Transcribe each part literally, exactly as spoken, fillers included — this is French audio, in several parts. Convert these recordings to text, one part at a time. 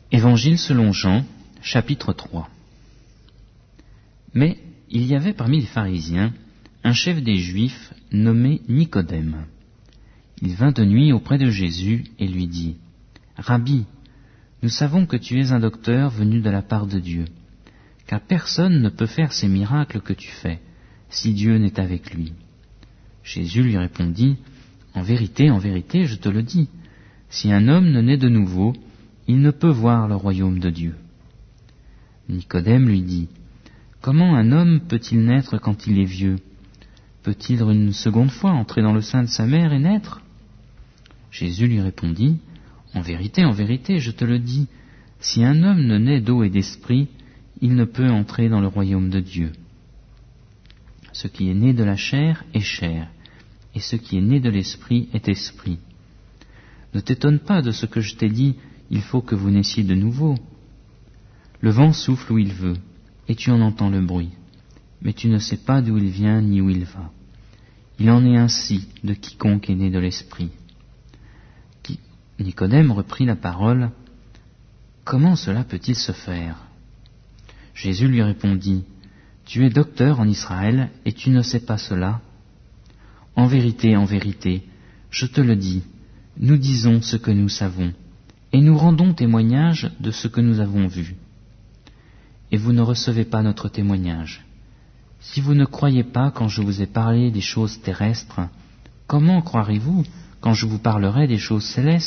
Évangile selon Jean, chapitre trois. Mais il y avait parmi les pharisiens un chef des Juifs nommé Nicodème. Il vint de nuit auprès de Jésus et lui dit : « Rabbi, nous savons que tu es un docteur venu de la part de Dieu, car personne ne peut faire ces miracles que tu fais, si Dieu n'est avec lui. » Jésus lui répondit : « En vérité, en vérité, je te le dis, si un homme ne naît de nouveau, il ne peut voir le royaume de Dieu. » Nicodème lui dit : « Comment un homme peut-il naître quand il est vieux ? Peut-il une seconde fois entrer dans le sein de sa mère et naître ? » Jésus lui répondit : « En vérité, en vérité, je te le dis, si un homme ne naît d'eau et d'esprit, il ne peut entrer dans le royaume de Dieu. Ce qui est né de la chair est chair, et ce qui est né de l'esprit est esprit. Ne t'étonne pas de ce que je t'ai dit, il faut que vous naissiez de nouveau. Le vent souffle où il veut, et tu en entends le bruit, mais tu ne sais pas d'où il vient ni où il va. Il en est ainsi de quiconque est né de l'esprit. » Nicodème reprit la parole : « Comment cela peut-il se faire ? » Jésus lui répondit : « Tu es docteur en Israël et tu ne sais pas cela ? En vérité, en vérité, je te le dis, nous disons ce que nous savons, et nous rendons témoignage de ce que nous avons vu. Et vous ne recevez pas notre témoignage. Si vous ne croyez pas quand je vous ai parlé des choses terrestres, comment croirez-vous quand je vous parlerai des choses célestes ?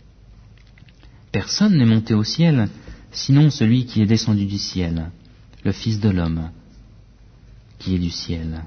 Personne n'est monté au ciel, sinon celui qui est descendu du ciel, le Fils de l'homme, qui est du ciel.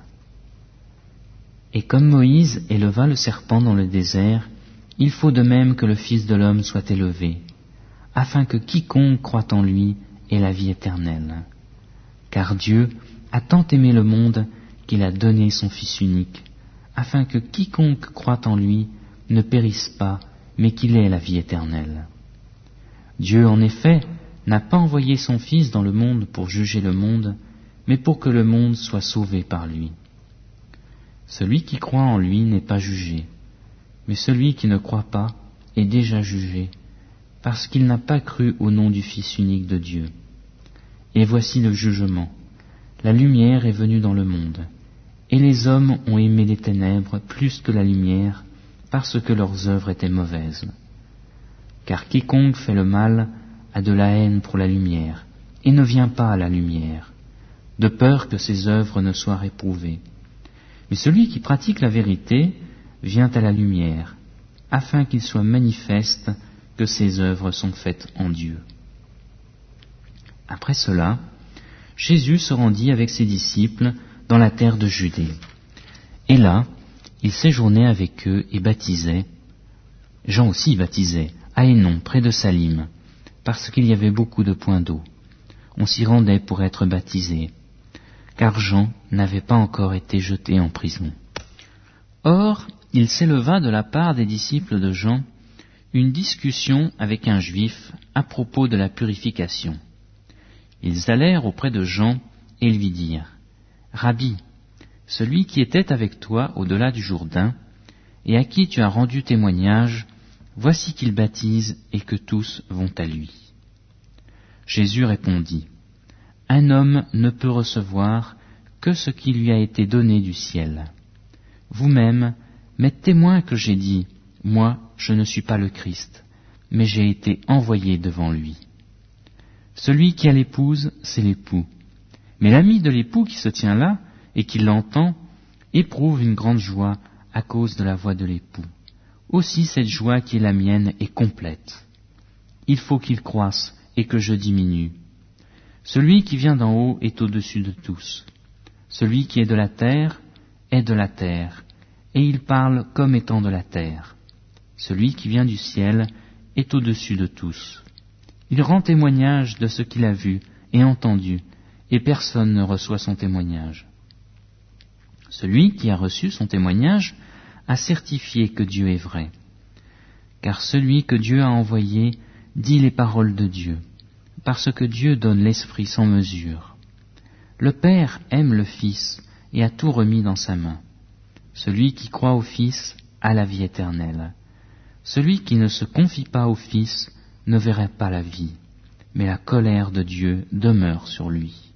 Et comme Moïse éleva le serpent dans le désert, il faut de même que le Fils de l'homme soit élevé, afin que quiconque croit en lui ait la vie éternelle. Car Dieu a tant aimé le monde qu'il a donné son Fils unique, afin que quiconque croit en lui ne périsse pas, mais qu'il ait la vie éternelle. Dieu, en effet, n'a pas envoyé son Fils dans le monde pour juger le monde, mais pour que le monde soit sauvé par lui. Celui qui croit en lui n'est pas jugé, mais celui qui ne croit pas est déjà jugé, parce qu'il n'a pas cru au nom du Fils unique de Dieu. Et voici le jugement. La lumière est venue dans le monde, et les hommes ont aimé les ténèbres plus que la lumière, parce que leurs œuvres étaient mauvaises. Car quiconque fait le mal a de la haine pour la lumière, et ne vient pas à la lumière, de peur que ses œuvres ne soient réprouvées. Mais celui qui pratique la vérité vient à la lumière, afin qu'il soit manifeste que ses œuvres sont faites en Dieu. » Après cela, Jésus se rendit avec ses disciples dans la terre de Judée. Et là, il séjournait avec eux et baptisait. Jean aussi baptisait, à Hénon, près de Salim, parce qu'il y avait beaucoup de points d'eau. On s'y rendait pour être baptisé, car Jean n'avait pas encore été jeté en prison. Or, il s'éleva de la part des disciples de Jean une discussion avec un juif à propos de la purification. Ils allèrent auprès de Jean et lui dirent : « Rabbi, celui qui était avec toi au-delà du Jourdain, et à qui tu as rendu témoignage, voici qu'il baptise et que tous vont à lui. » Jésus répondit : « Un homme ne peut recevoir que ce qui lui a été donné du ciel. Vous-même m'êtes témoin que j'ai dit : moi, je ne suis pas le Christ, mais j'ai été envoyé devant lui. Celui qui a l'épouse, c'est l'époux. Mais l'ami de l'époux qui se tient là et qui l'entend éprouve une grande joie à cause de la voix de l'époux. Aussi cette joie qui est la mienne est complète. Il faut qu'il croisse et que je diminue. Celui qui vient d'en haut est au-dessus de tous. Celui qui est de la terre est de la terre, et il parle comme étant de la terre. Celui qui vient du ciel est au-dessus de tous. Il rend témoignage de ce qu'il a vu et entendu, et personne ne reçoit son témoignage. Celui qui a reçu son témoignage a certifié que Dieu est vrai. Car celui que Dieu a envoyé dit les paroles de Dieu, parce que Dieu donne l'Esprit sans mesure. Le Père aime le Fils et a tout remis dans sa main. Celui qui croit au Fils a la vie éternelle. Celui qui ne se confie pas au Fils ne verrait pas la vie, mais la colère de Dieu demeure sur lui.